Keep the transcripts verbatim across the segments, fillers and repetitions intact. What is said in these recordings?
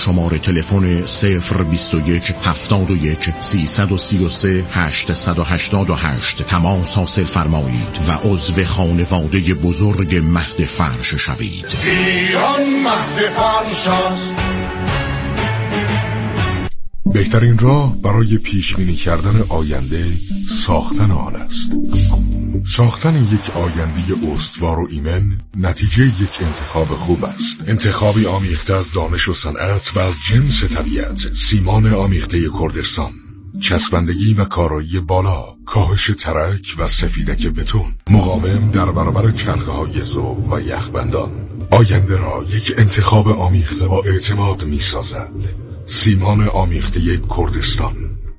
شماره تلفن صفر بیست و یک هفتاد و یک سیصد و سی و سه هشتصد و هشتاد و هشت تماس حاصل فرمایید و عضو خانواده بزرگ مهد فرش شوید. ایران مهد فرش است. بهترین راه برای پیشبینی کردن آینده ساختن آن است. ساختن یک آینده استوار و ایمن نتیجه یک انتخاب خوب است. انتخابی آمیخته از دانش و صنعت و از جنس طبیعت. سیمان آمیخته کردستان، چسبندگی و کارایی بالا، کاهش ترک و سفیدک بتون، مقاوم در برابر چرخه‌های ذوب و یخبندان. آینده را یک انتخاب آمیخته با اعتماد می سازد. سیمان آمیخته کردستان.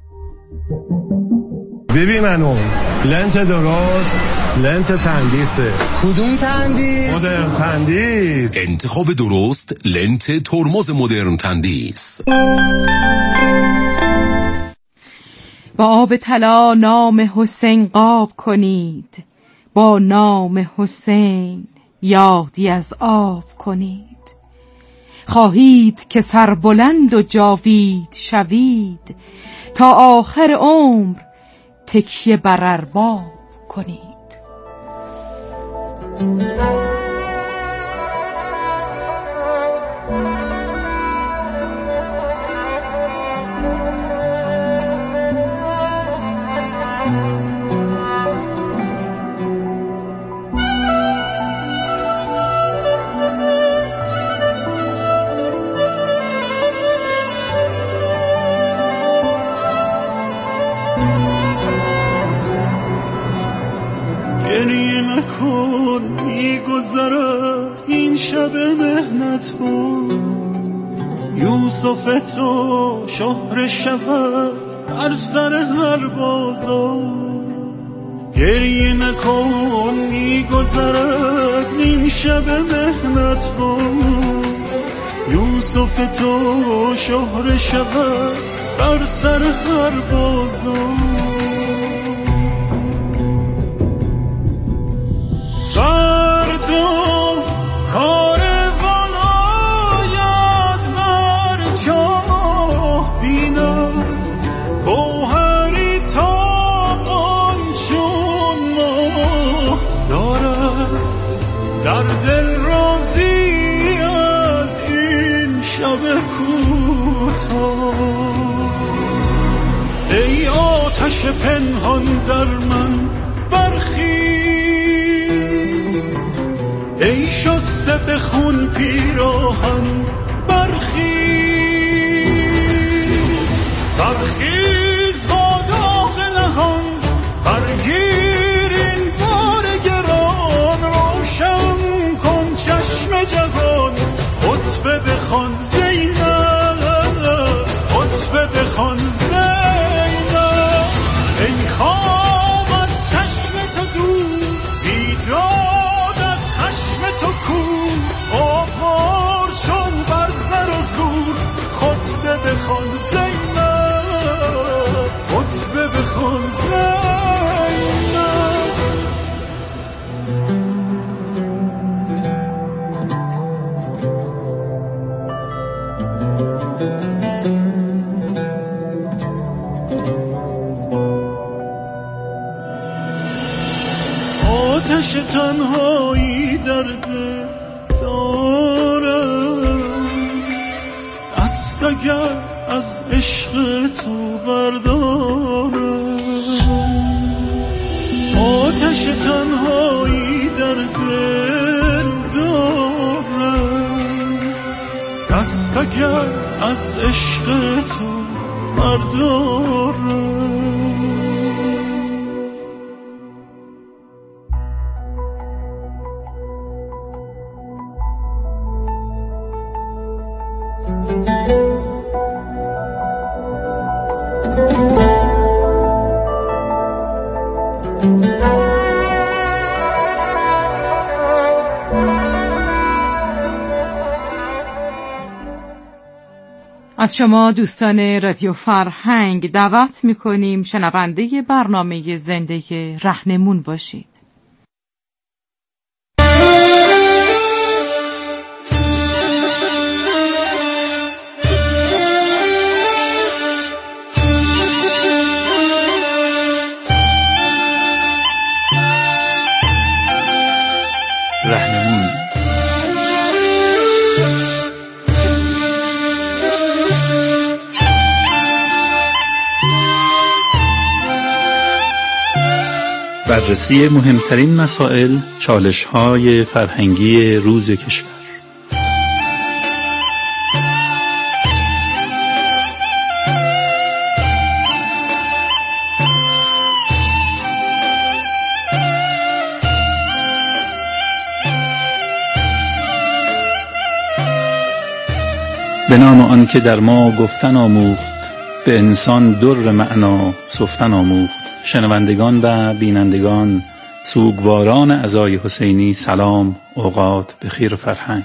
ببین منو لنت درست، لنت تندیسه. کدوم تندیس؟ مدرن تندیس. انتخاب درست لنت ترمز مدرن تندیس. با آب طلا نام حسین قاب کنید، با نام حسین یادی از آب کنید. خواهید که سربلند و جاوید شوید، تا آخر عمر تکیه بر ارباب کنید. گریه نکن میگذرد این شب مهنت ها، یوسف تو شهر شود بر سر هر بازار. گریه نکن میگذرد این شب مهنت ها، یوسف تو شهر شود بر سر هر بازار. فردا کاروان آید بر چاه بینم، گوهری تابان چون ماه دارد در دل رازی از این شب کوتاه. ای آتش پنهان در من برخیز، ای شسته به خون پیراهن برخیز. برخیز با داغ نهان، برگیر این بار گران. روشن کن چشم جوان، خطبه بخوان زینب، خطبه بخوان زینب. ای خواب از چشم تو دور، بیداد از خشم تو کور. آوار شن بر سر و زور، خطبه بخوان زینب، خطبه بخوان زینب. آتش تنهایی در دل دارم، دست اگر از عشق تو بردارم. آتش تنهایی در دل دارم، دست اگر از عشق تو بردارم. از شما دوستان رادیو فرهنگ دعوت می‌کنیم شنونده برنامه زنده رهنمون باشید. بررسی مهمترین مسائل، چالش‌های فرهنگی روز کشور. به نام آن که در ما گفتن آموخت، به انسان در معنا سفتن آموخت. شنوندگان و بینندگان، سوگواران عزای حسینی، سلام، اوقات بخیر و فرهنگ.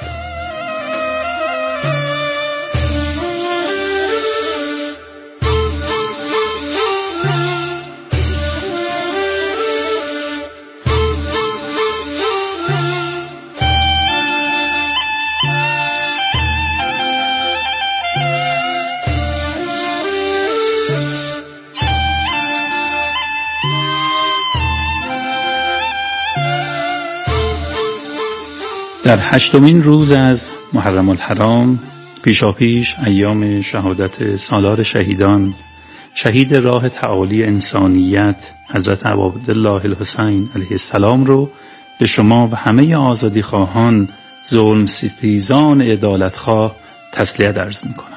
در هشتمین روز از محرم الحرام، پیشاپیش ایام شهادت سالار شهیدان، شهید راه تعالی انسانیت حضرت ابوعبدالله الحسین علیه السلام رو به شما و همه آزادی خواهان، ظلم ستیزان عدالت خواه تسلیت عرض میکنم.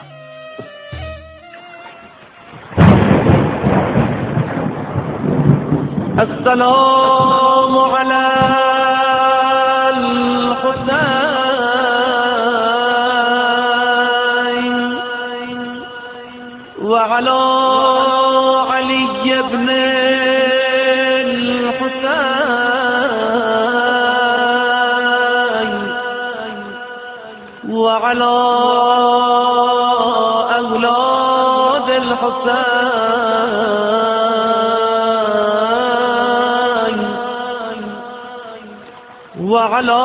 السلام علیکم وعلى علي بن الحسين وعلى أولاد الحسين وعلى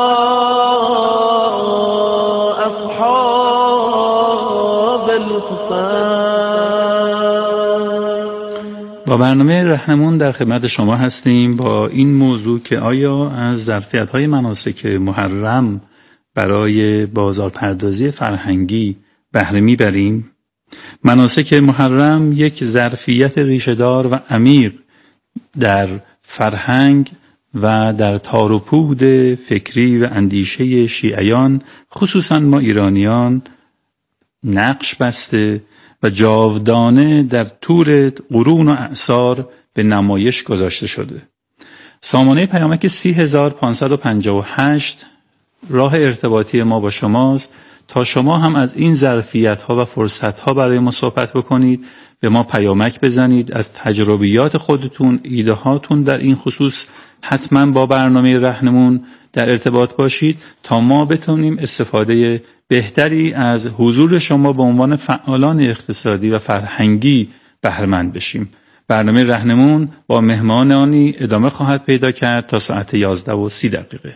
أصحاب الحسين. با برنامه رهنمون در خدمت شما هستیم با این موضوع که آیا از ظرفیت‌های مناسک محرم برای بازارپردازی فرهنگی بهره می‌بریم؟ مناسک محرم یک ظرفیت ریشه‌دار و عمیق در فرهنگ و در تار و پود فکری و اندیشه شیعیان، خصوصا ما ایرانیان، نقش بسته و جاودانه در طول قرون و اعصار به نمایش گذاشته شده. سامانه پیامک سی هزار و پانصد و پنجاه و هشت راه ارتباطی ما با شماست تا شما هم از این ظرفیت‌ها و فرصت‌ها برای ما صحبت بکنید، به ما پیامک بزنید، از تجربیات خودتون، ایده‌هاتون در این خصوص حتما با برنامه رهنمون در ارتباط باشید تا ما بتونیم استفاده بهتری از حضور شما به عنوان فعالان اقتصادی و فرهنگی بهره‌مند بشیم. برنامه رهنمون با مهمانانی ادامه خواهد پیدا کرد تا ساعت یازده و سی دقیقه.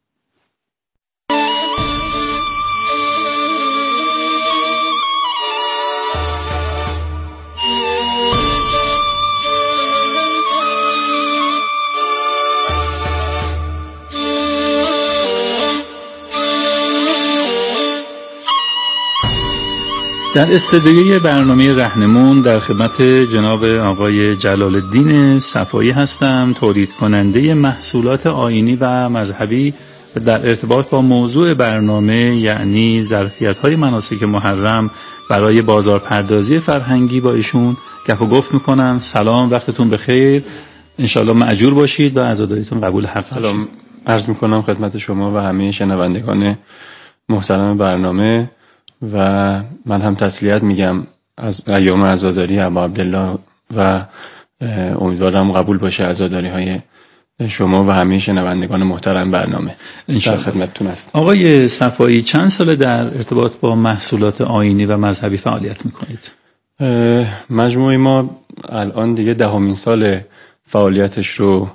در استودیوی برنامه رهنمون در خدمت جناب آقای جلال الدین صفایی هستم، تولید کننده محصولات آیینی و مذهبی. در ارتباط با موضوع برنامه یعنی ظرفیت‌های مناسک محرم برای بازارپردازی فرهنگی با ایشون گپ و گفت میکنم. سلام، وقتتون بخیر، انشالله مأجور باشید و عزاداریتون قبول هست. سلام عرض میکنم خدمت شما و همه شنوندگان محترم برنامه و من هم تسلیت میگم از ایام عزاداری ابوعبدالله و امیدوارم قبول باشه عزاداری های شما و همه شنوندگان محترم برنامه. در خدمتتون هستم. آقای صفایی، چند ساله در ارتباط با محصولات آیینی و مذهبی فعالیت میکنید؟ مجموعه ما الان دیگه دهمین سال فعالیتش رو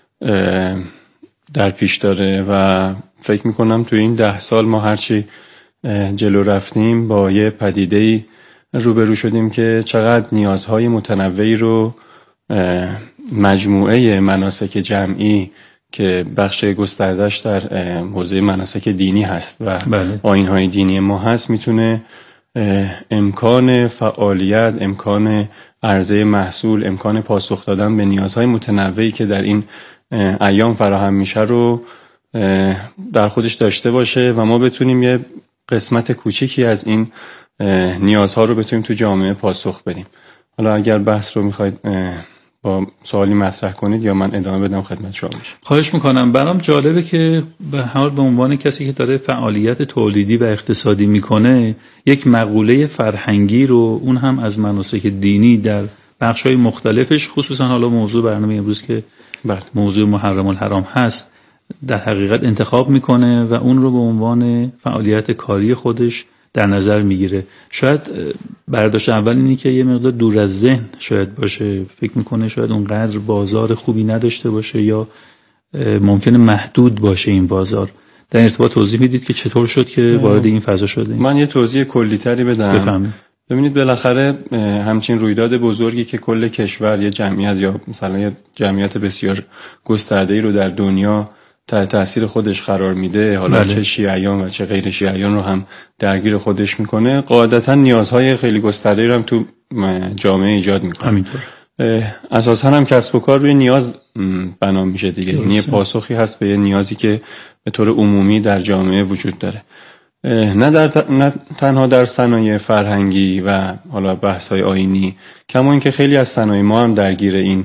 در پیش داره و فکر میکنم تو این ده سال ما هرچی جلو رفتیم با یه پدیده‌ای روبرو شدیم که چقدر نیازهای متنوعی رو مجموعه مناسک جمعی که بخش گسترده‌اش در حوزه مناسک دینی هست و بله. آیین‌های دینی ما هست میتونه امکان فعالیت، امکان عرضه محصول، امکان پاسخ دادن به نیازهای متنوعی که در این ایام فراهم میشه رو در خودش داشته باشه و ما بتونیم یه قسمت کوچیکی از این نیازها رو بتونیم تو جامعه پاسخ بدیم. حالا اگر بحث رو میخواید با سوالی مطرح کنید یا من ادامه بدم خدمت شما میشه. خواهش میکنم. برام جالبه که به حال به عنوان کسی که داره فعالیت تولیدی و اقتصادی میکنه یک مقوله فرهنگی رو، اون هم از مناسک دینی در بخش‌های مختلفش، خصوصا حالا موضوع برنامه امروز که بله. موضوع محرم الحرام هست، در حقیقت انتخاب میکنه و اون رو به عنوان فعالیت کاری خودش در نظر میگیره. شاید برداشت اول اینی که یه مقدار دور از ذهن شاید باشه، فکر میکنه شاید اونقدر بازار خوبی نداشته باشه یا ممکنه محدود باشه این بازار. در ارتباط توضیح میدید که چطور شد که وارد این فضا شده؟ من یه توضیح کلی‌تری بدم. بفهمید. ببینید بالاخره همچین رویداد بزرگی که کل کشور، یه جمعیت یا مثلا یه جمعیت بسیار گسترده‌ای رو در دنیا تحت تاثیر خودش قرار میده، حالا بله. چه شیعیان و چه غیر شیعیان رو هم درگیر خودش میکنه، قاعدتا نیازهای خیلی گسترده‌ای رو هم تو جامعه ایجاد میکنه. همینطور. اساساً هم کسب و کار روی نیاز بنا میشه دیگه. یعنی پاسخی هست به یه نیازی که به طور عمومی در جامعه وجود داره. نه در ت... نه تنها در صنایع فرهنگی و حالا بحث‌های آیینی، کما اینکه خیلی از صنایع ما هم درگیر این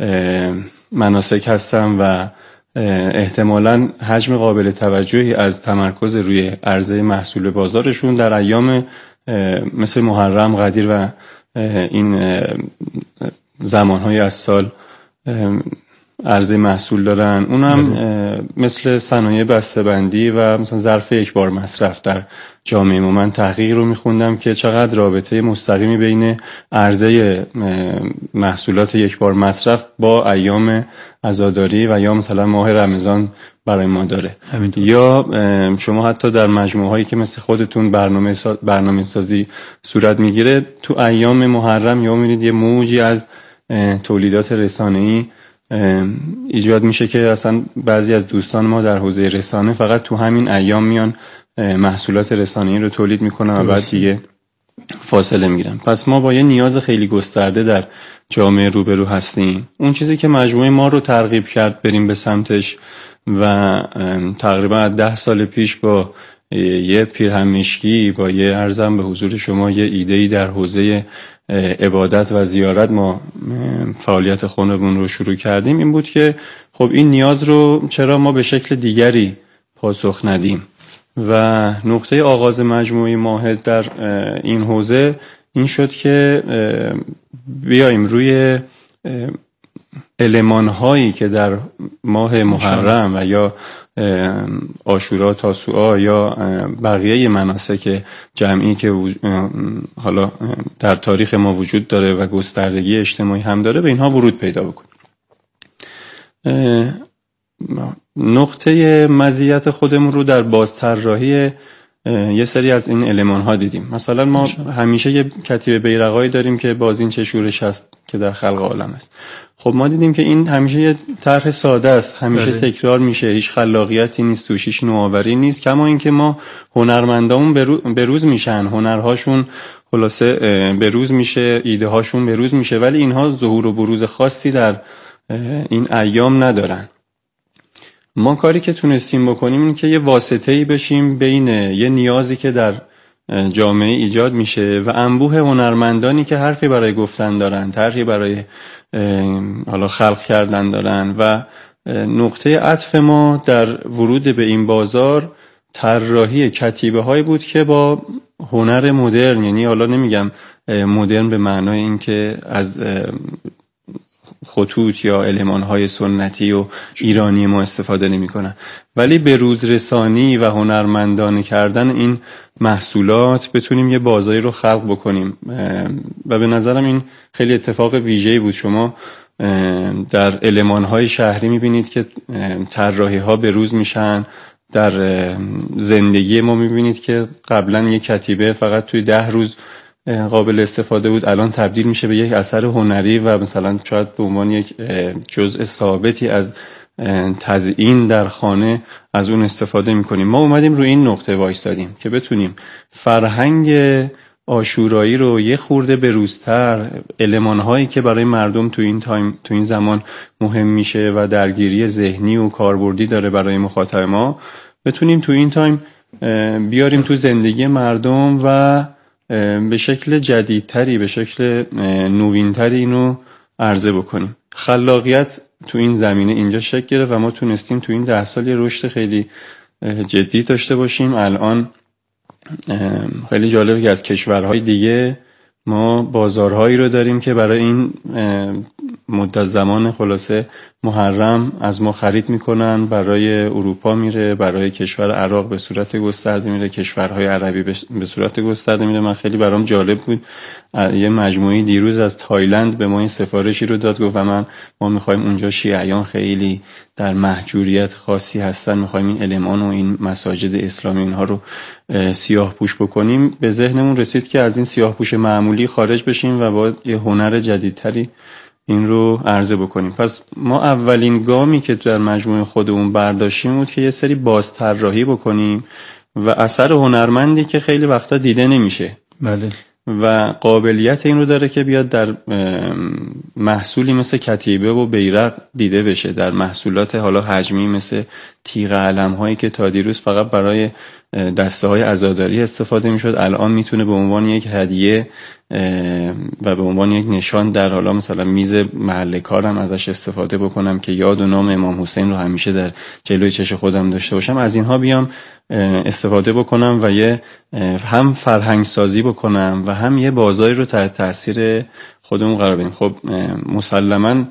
مناسک هستن و احتمالاً حجم قابل توجهی از تمرکز روی عرضه محصول بازارشون در ایام مثل محرم، قدیر و این زمانهای از سال عرضه محصول دارن. اونم مثل صنایع بسته‌بندی و مثلا ظرف یک بار مصرف در جامعه ما. من تحقیق رو میخوندم که چقدر رابطه مستقیمی بین عرضه محصولات یک بار مصرف با ایام عزاداری و یا مثلا ماه رمضان برای ما داره. یا شما حتی در مجموعه هایی که مثل خودتون برنامه سا... برنامه سازی صورت میگیره، تو ایام محرم یا میبینید یه موجی از تولیدات رسانه‌ای ایجاد میشه که اصلا بعضی از دوستان ما در حوزه رسانه فقط تو همین ایام میان محصولات رسانه‌ای رو تولید میکنن و بعد دیگه فاصله میگیرن. پس ما با یه نیاز خیلی گسترده در جامعه روبرو هستیم. اون چیزی که مجموعه ما رو ترغیب کرد بریم به سمتش و تقریبا از ده سال پیش با یه پیرهن مشکی، با یه عرضم به حضور شما یه ایده‌ای در حوزه عبادت و زیارت ما فعالیت خودمون رو شروع کردیم، این بود که خب این نیاز رو چرا ما به شکل دیگری پاسخ ندیم. و نقطه آغاز مجموعه ماهد در این حوزه این شد که بیاییم روی المان‌هایی که در ماه محرم و یا عاشورا، تاسوعا یا بقیه مناسک جمعی که حالا در تاریخ ما وجود داره و گستردگی اجتماعی هم داره، به اینها ورود پیدا بکنیم. نقطه مزیت خودمون رو در بازطراحی یه سری از این المان ها دیدیم. مثلا ما همیشه یه کتیبه بیرقایی داریم که بازین چه شورش هست که در خلق عالم است. خب ما دیدیم که این همیشه یه طرح ساده است، همیشه بله. تکرار میشه، هیچ خلاقیتی نیست توش، هیچ نوآوری نیست. کما اینکه ما هنرمندامون بروز میشن، هنرهاشون خلاصه بروز میشه، ایده هاشون بروز میشه، ولی اینها ظهور و بروز خاصی در این ایام ندارن. ما کاری که تونستیم بکنیم این که یه واسطه‌ای بشیم بین یه نیازی که در جامعه ایجاد میشه و انبوه هنرمندانی که حرفی برای گفتن دارن، طرحی برای حالا خلق کردن دارن و نقطه عطف ما در ورود به این بازار طراحی کتیبه هایی بود که با هنر مدرن، یعنی حالا نمیگم مدرن به معنای این که از خطوط یا المان‌های سنتی و ایرانی ما استفاده نمی‌کنن، ولی به روز رسانی و هنرمندانه کردن این محصولات بتونیم یه بازاری رو خلق بکنیم و به نظرم این خیلی اتفاق ویژه‌ای بود. شما در المان‌های شهری می‌بینید که طراحی‌ها به روز میشن، در زندگی ما می‌بینید که قبلا یک کتیبه فقط توی ده روز قابل استفاده بود، الان تبدیل میشه به یک اثر هنری و مثلا شاید به عنوان یک جزء ثابتی از تزیین در خانه از اون استفاده میکنیم. ما اومدیم روی این نقطه وایستادیم که بتونیم فرهنگ عاشورایی رو یه خورده به روزتر، المان‌هایی که برای مردم تو این تایم تو این زمان مهم میشه و درگیری ذهنی و کاربردی داره برای مخاطب ما، بتونیم تو این تایم بیاریم تو زندگی مردم و به شکل جدیدتری، به شکل نوینتری اینو عرضه بکنیم. خلاقیت تو این زمینه اینجا شکل گرفت و ما تونستیم تو این ده سال یه رشد خیلی جدی داشته باشیم. الان خیلی جالبه که از کشورهای دیگه ما بازارهایی رو داریم که برای این مدت زمان خلاصه محرم از ما خرید میکنن، برای اروپا میره، برای کشور عراق به صورت گسترده میره، کشورهای عربی به صورت گسترده میره. من خیلی برام جالب بود، یه مجموعه دیروز از تایلند به ما این سفارشی رو داد، گفت من ما میخوایم اونجا شیعیان خیلی در محجوریت خاصی هستن، میخوایم این المان و این مساجد اسلامی اینها رو سیاه پوش بکنیم. به ذهنمون رسید که از این سیاه پوش معمولی خارج بشیم و با یه هنر جدیدتری این رو عرضه بکنیم. پس ما اولین گامی که در مجموعه خودمون برداشتیم بود که یه سری بازطراحی بکنیم و اثر هنرمندی که خیلی وقتا دیده نمیشه. بله. و قابلیت این رو داره که بیاد در محصولی مثل کتیبه و بیرق دیده بشه، در محصولات حالا حجمی مثل تیغ علم هایی که تا دیروز فقط برای دسته های عزاداری استفاده می شد، الان میتونه به عنوان یک هدیه و به عنوان یک نشان در حالا مثلا میز محل کارم ازش استفاده بکنم که یاد و نام امام حسین رو همیشه در جلوی چش خودم داشته باشم. از اینها بیام استفاده بکنم و یه هم فرهنگ سازی بکنم و هم یه بازاری رو تحت تاثیر خودمون قرار بدیم. خب مسلماً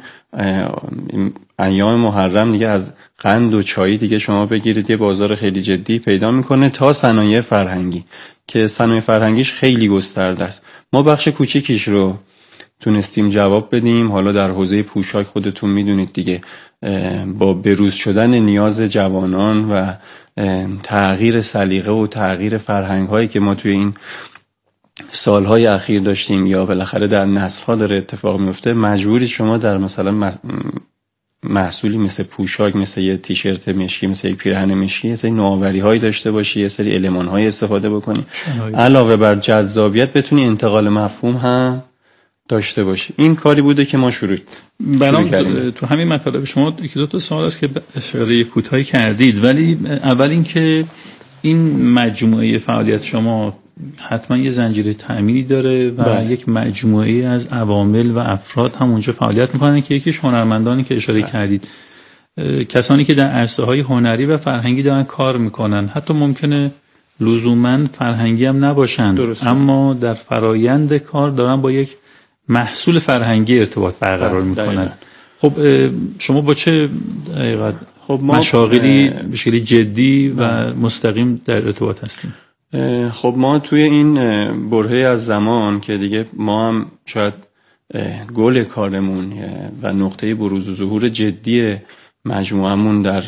ایام محرم دیگه از قند و چای دیگه شما بگیرید یه بازار خیلی جدی پیدا میکنه تا صنایع فرهنگی که صنایع فرهنگیش خیلی گسترده است. ما بخش کوچیکیش رو تونستیم جواب بدیم. حالا در حوزه پوشاک خودتون میدونید دیگه، با بروز شدن نیاز جوانان و تغییر سلیقه و تغییر فرهنگ هایی که ما توی این سالهای اخیر داشتیم یا بالاخره در نسل‌ها داره اتفاق میفته، مجبوری شما در مثلا محصولی مثل پوشاک، مثل یه تیشرت مشکی، مثل یک پیراهن مشکی، یه سری نوآوری‌هایی داشته باشی، یه سری المان‌های استفاده بکنی، علاوه بر جذابیت بتونی انتقال مفهوم هم داشته باشی. این کاری بوده که ما شروع برام تو همین مطالب شما یکی دو تا سوال است که اشاره کوتاهی کردید، ولی اول اینکه این مجموعه فعالیت شما حتما یه زنجیره تأمینی داره و بله. یک مجموعه از عوامل و افراد هم اونجا فعالیت میکنن که یکیش هنرمندانی که اشاره بله. کردید، کسانی که در عرصه‌های هنری و فرهنگی دارن کار میکنن، حتی ممکنه لزوماً فرهنگی هم نباشن درسته. اما در فرایند کار دارن با یک محصول فرهنگی ارتباط برقرار میکنن. خب شما با چه دقیقاً خب مشاغلی به شکلی جدی و مستقیم در ارتباط هستیم؟ خب ما توی این برهه از زمان که دیگه ما هم شاید گل کارمون و نقطه بروز و ظهور جدی مجموعمون در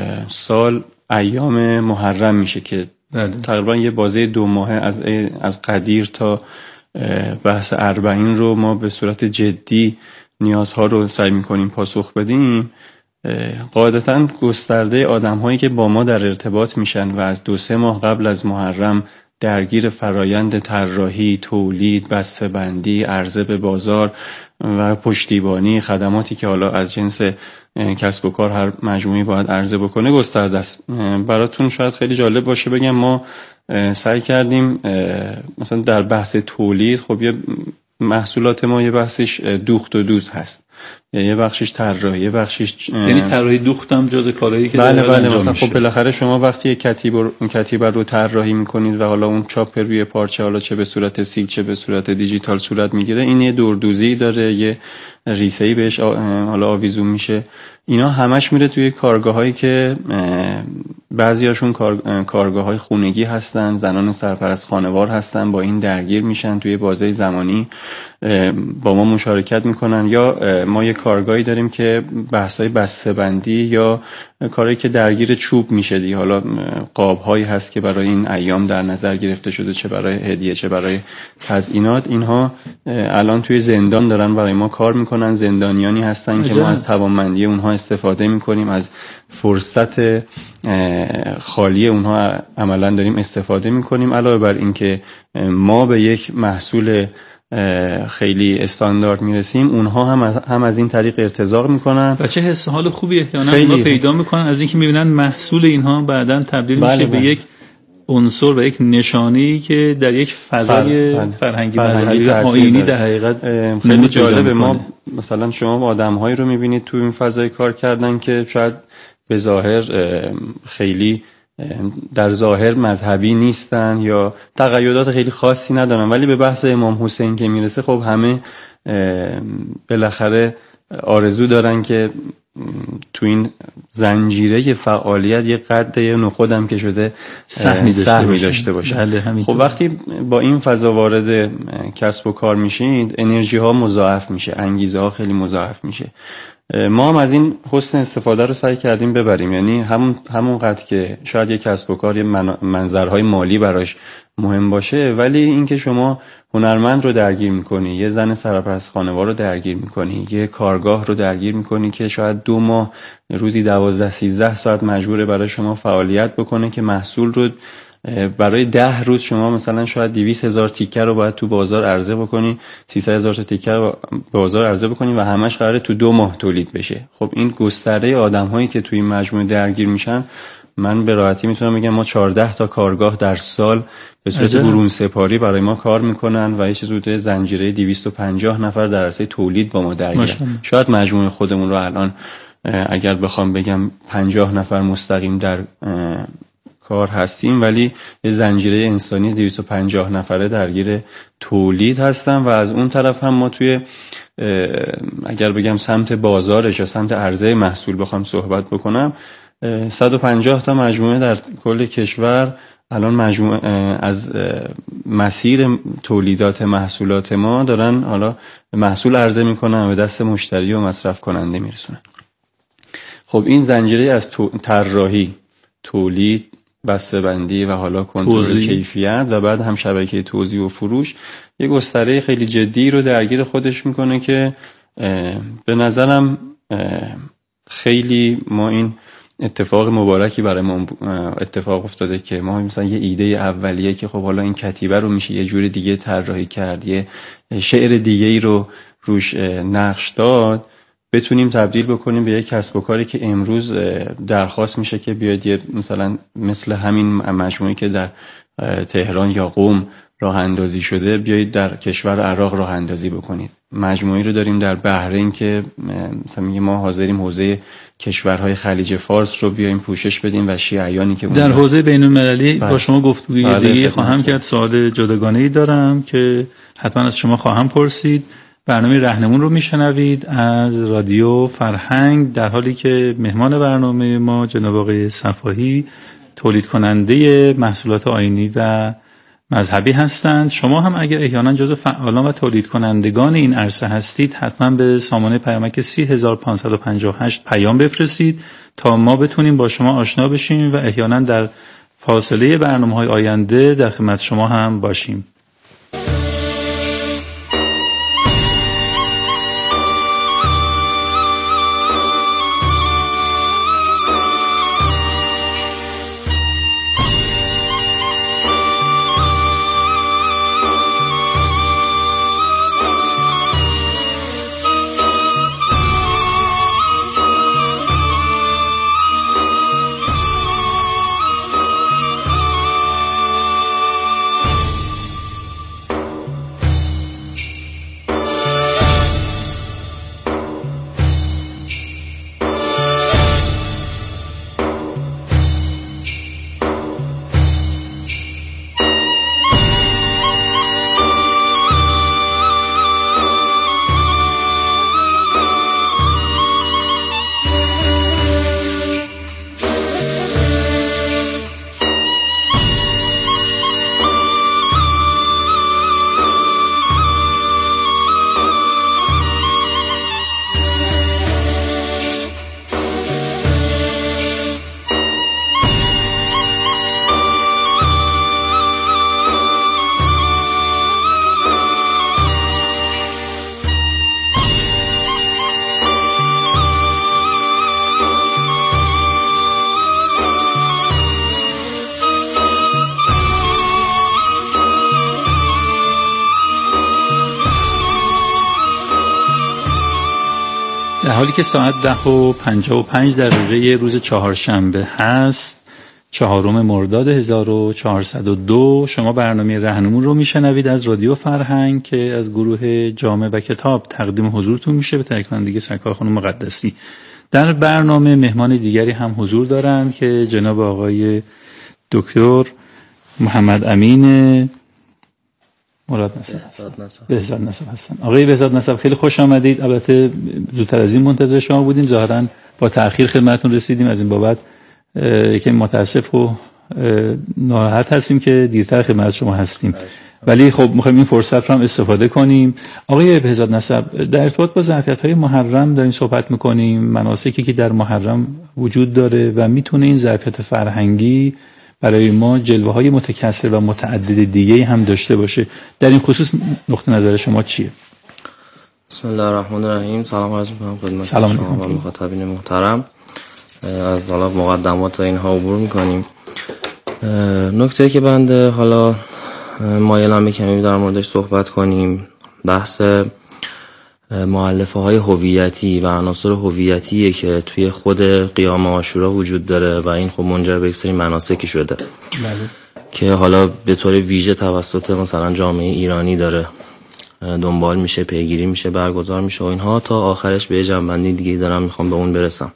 سال ایام محرم میشه که بله. تقریبا یه بازه دو ماهه از از قدیر تا بحث اربعین رو ما به صورت جدی نیازها رو سعی میکنیم پاسخ بدیم. قاعدتاً گسترده آدم هایی که با ما در ارتباط میشن و از دو سه ماه قبل از محرم درگیر فرایند طراحی، تولید، بسته‌بندی، عرضه به بازار و پشتیبانی خدماتی که حالا از جنس کسب و کار هر مجموعی باید عرضه بکنه گسترده است. براتون شاید خیلی جالب باشه بگم ما سعی کردیم مثلا در بحث تولید، خب یه محصولات ما یه بخشش دوخت و دوز هست، یه بخشش طراحی، یه بخشش یعنی طراحی دوخت هم جز کارهایی که بله بله مثلا خب بالاخره شما وقتی یک کتیبه کتیبه رو طراحی میکنید و حالا اون چاپ روی پارچه، حالا چه به صورت سیل چه به صورت دیجیتال صورت میگیره، این یه دوردوزی داره، یه ریسه‌ای بهش حالا آویزون میشه. اینا همش میره توی کارگاهایی که بعضیاشون کار... کارگاه‌های خونگی هستن، زنان سرپرست خانوار هستن، با این درگیر میشن توی بازه زمانی با ما مشارکت میکنن، یا ما یه کارگاهی داریم که بحث‌های بسته‌بندی یا کاری که درگیر چوب میشه دیگه، حالا قاب‌هایی هست که برای این ایام در نظر گرفته شده، چه برای هدیه چه برای تزیینات، اینها الان توی زندان دارن برای ما کار میکنن. زندانیانی هستن که ما از توانمندی اونها استفاده میکنیم، از فرصت خالی اونها عملا داریم استفاده میکنیم. علاوه بر این که ما به یک محصول خیلی استاندارد میرسیم، اونها هم از, هم از این طریق ارتزاق میکنن و چه حس حال خوبی احیانا اونها پیدا میکنن از اینکه میبینن محصول اینها بعداً تبدیل بله میشه بله. به یک عنصر و یک نشانی که در یک فضای بله. فرهنگی مذهبی آیینی در حقیقت خیلی جالبه. ما مثلا شما آدم‌هایی رو میبینید تو این فضای کار کردن که شاید به ظاهر خیلی در ظاهر مذهبی نیستن یا تقیدات خیلی خاصی ندارن، ولی به بحث امام حسین که میرسه خب همه بالاخره آرزو دارن که تو این زنجیره فعالیت یه قد یه نخودم که شده سهمی داشته, داشته باشه. بله خب وقتی با این فضا وارد کسب و کار میشید، انرژی ها مضاعف میشه، انگیزه ها خیلی مضاعف میشه. ما هم از این حسن استفاده رو سعی کردیم ببریم، یعنی همون همون قدر که شاید یک کسب و کار منظرهای مالی براش مهم باشه، ولی اینکه شما هنرمند رو درگیر میکنی، یه زن سرپرست خانوار رو درگیر میکنی، یه کارگاه رو درگیر میکنی که شاید دو ماه روزی دوازده سیزده ساعت مجبوره برای شما فعالیت بکنه که محصول رو برای ده روز شما مثلا شاید دویست هزار تیکه رو باید تو بازار عرضه بکنی، سیصد هزار تا تیکه رو بازار عرضه بکنی و همش قراره تو دو ماه تولید بشه. خب این گستره آدم‌هایی که تو این مجموعه درگیر میشن، من به راحتی میتونم بگم ما چهارده تا کارگاه در سال به صورت برون سپاری برای ما کار میکنن و یه چیز حدود زنجیره دویست و پنجاه نفر در عرصه تولید با ما درگیرن. شاید مجموعه خودمون رو الان اگر بخوام بگم پنجاه نفر مستقیم در کار هستیم، ولی یه زنجیره انسانی دویست و پنجاه نفره درگیر تولید هستن و از اون طرف هم ما توی اگر بگم سمت بازارش یا سمت عرضه محصول بخوام صحبت بکنم، صد و پنجاه تا مجموعه در کل کشور الان مجموعه از مسیر تولیدات محصولات ما دارن حالا محصول عرضه میکنن و به دست مشتری و مصرف کننده میرسونن. خب این زنجیره از طراحی، تولید، بسته‌بندی و حالا کنترل کیفیت و بعد هم شبکه توزیع و فروش یک گستره خیلی جدی رو درگیر خودش میکنه که به نظرم خیلی ما این اتفاق مبارکی برای ما اتفاق افتاده که ما مثلا یه ایده اولیه که خب حالا این کتیبه رو میشه یه جور دیگه طراحی کرد، یه شعر دیگه ای رو روش نقش داد، بتونیم تبدیل بکنیم به یک کسب و کاری که امروز درخواست میشه که بیاید یه مثلا مثل همین مجموعی که در تهران یا قم راه اندازی شده بیایید در کشور عراق راه اندازی بکنید. مجموعی رو داریم در بحرین که مثلا میگه ما حاضریم حوزه کشورهای خلیج فارس رو بیایم پوشش بدیم و شیعیانی که در حوزه بین المللی با شما گفتگوی دیگه خواهم کرد. سوال جداگانه‌ای دارم که حتما از شما خواهم پرسید. برنامه رهنمون رو میشنوید از رادیو فرهنگ، در حالی که مهمان برنامه ما جناب آقای صفاحی تولید کننده محصولات آیینی و مذهبی هستند. شما هم اگر احیانا جزو فعالان و تولید کنندگان این عرصه هستید، حتما به سامانه پیامک سی هزار و پانصد و پنجاه و هشت پیام بفرستید تا ما بتونیم با شما آشنا بشیم و احیانا در فاصله برنامه‌های آینده در خدمت شما هم باشیم. حالی که ساعت ده و پنجاه و پنج دقیقه روز چهارشنبه هست، چهارم مرداد هزار و چهارصد و دو، شما برنامه رهنمون رو میشنوید از رادیو فرهنگ که از گروه جامع و کتاب تقدیم حضورتون میشه به تکمندگی سرکار خانم مقدسی. در برنامه مهمان دیگری هم حضور دارند که جناب آقای دکتر محمد امین مراد نسب بهزاد نسب هستن. آقای بهزاد نسب خیلی خوش آمدید. البته زودتر از این منتظر شما بودیم، ظاهرا با تأخیر خدمتتون رسیدیم، از این بابت یکی متاسف و ناراحت هستیم که دیرتر خدمت شما هستیم، ولی خب می‌خوایم این فرصت رو هم استفاده کنیم. آقای بهزاد نسب، در ارتباط با ظرفیت‌های محرم داریم صحبت می‌کنیم، مناسکی که در محرم وجود داره و میتونه این ظرفیت فرهنگی برای ما جلوه‌های متکثر و متعدد دیگه هم داشته باشه. در این خصوص نقطه نظر شما چیه؟ بسم الله الرحمن الرحیم. سلام عرض می‌کنم خدمت شما و مخاطبین محترم. از حالا مقدمات اینها عبور می‌کنیم. نکته‌ای که بنده حالا مایلم کمی در موردش صحبت کنیم، بحث مؤلفه‌های هویتی و عناصر هویتیه که توی خود قیام عاشورا وجود داره و این خب منجر به یک سری مناسکی شده. بله. که حالا به طور ویژه توسط مثلا جامعه ایرانی داره دنبال میشه، پیگیری میشه، برگزار میشه و اینها تا آخرش به جنبندی دیگه دارم میخوام به اون برسم.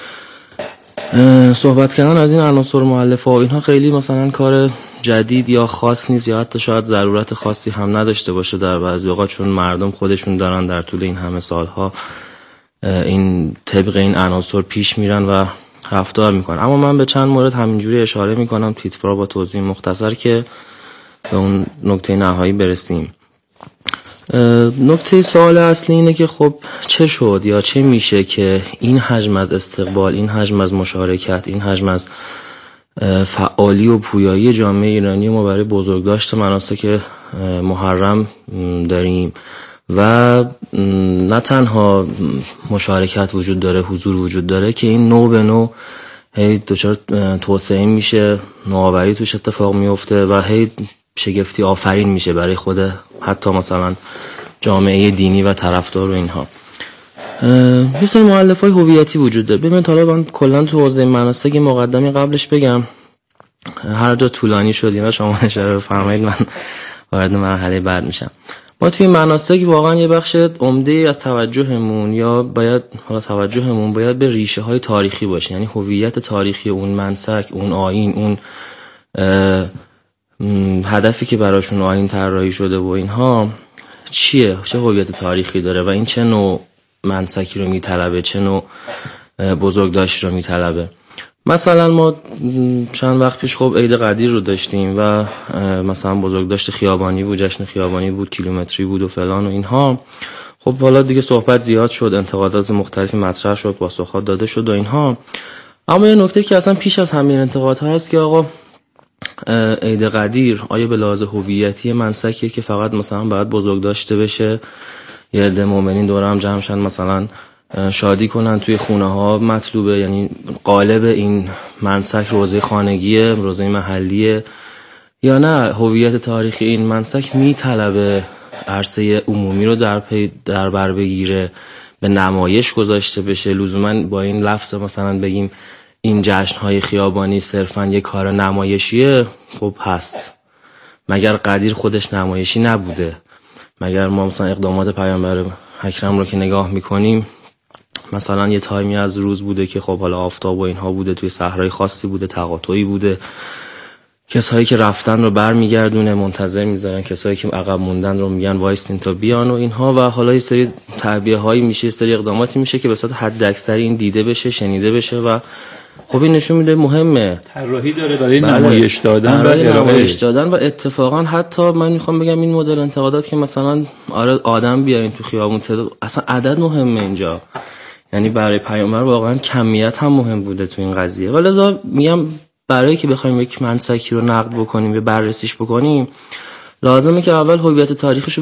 صحبت کردن از این عناصر مؤلفه و اینها خیلی مثلا کار جدید یا خاص نیست یا حتی شاید ضرورت خاصی هم نداشته باشه در بعضی اوقات، چون مردم خودشون دارن در طول این همه سالها این طبق این عناصر پیش میرن و رفتار میکنن. اما من به چند مورد همینجوری اشاره میکنم تیترا با توضیح مختصر که به اون نکته نهایی برسیم. نکته سوال اصلی اینه که خب چه شد یا چه میشه که این حجم از استقبال، این حجم از مشارکت، این حجم از فعالی و پویایی جامعه ایرانی ما برای بزرگداشت مناسک محرم داریم و نه تنها مشارکت وجود داره، حضور وجود داره، که این نوع به نوع هی دچار توسعه میشه، نوآوری توش اتفاق میفته و هی شگفتی آفرین میشه برای خود حتی مثلا جامعه دینی و طرفدار و اینها. یه سری مؤلفه‌های هویتی وجود داره. ببینید حالا من کلا تو حوزه مناسک مقدمی قبلش بگم، هر جا طولانی شدیم و شما اشاره فرمایید من وارد مرحله بعد میشم. ما توی مناسک واقعا یه بخش عمده از توجهمون یا باید حالا توجهمون باید به ریشه های تاریخی باشه، یعنی هویت تاریخی اون منسک، اون آیین، اون هدفی که براشون آیین طراحی شده و اینها چیه، چه هویت تاریخی داره و این چه نوع منسکی رو میطلبه، چه نوع بزرگداشت رو میطلبه. مثلا ما چند وقت پیش خب عید قدیر رو داشتیم و مثلا بزرگداشت خیابانی بود، جشن خیابانی بود، کیلومتری بود و فلان و اینها. خب حالا دیگه صحبت زیاد شد، انتقادات مختلفی مطرح شد، پاسخات داده شد و اینها. اما یه نکته که اصلا پیش از همین انتقادها هست که آقا عید قدیر آیا به لحاظ هویتی منسکیه که فقط مثلا باید بزرگ داشته بشه، یه عده مؤمنین دور هم جمع شن مثلا شادی کنن توی خونه ها مطلوبه، یعنی قالب این منسک روزه خانگیه، روزه محلیه، یا نه هویت تاریخی این منسک میطلبه عرصه عمومی رو در پی در بر بگیره، به نمایش گذاشته بشه. لزوما با این لفظ مثلا بگیم این جشن‌های خیابانی صرفاً یک کار نمایشیه، خب هست. مگر قدیر خودش نمایشی نبوده؟ مگر ما مثلا اقدامات پیامبر اکرم رو که نگاه میکنیم، مثلا یه تایمی از روز بوده که خب حالا آفتاب و اینها بوده، توی صحرای خاصی بوده، تقاطعی بوده، کسایی که رفتن رو برمیگردونه، منتظر میذارن، کسایی که عقب موندن رو میگن وایستین تا بیان و اینها. و حالا یه سری تعبیه هایی میشه، یه سری اقداماتی میشه که به صورت حد اکثری این دیده بشه، شنیده بشه و خب این نشون میده مهمه، طراحی داره برای بله. نمایش دادن و نمایش دادن. و اتفاقا حتی من میخوام بگم این مدل انتقادات که مثلا آره آدم بیاین تو خیابون، اصلا عدد مهمه اینجا، یعنی برای پیامبر واقعا کمیت هم مهم بوده تو این قضیه. ولذا میگم برای که بخوایم یک منسکی رو نقد بکنیم یا بررسیش بکنیم، لازمه که اول هویت تاریخیش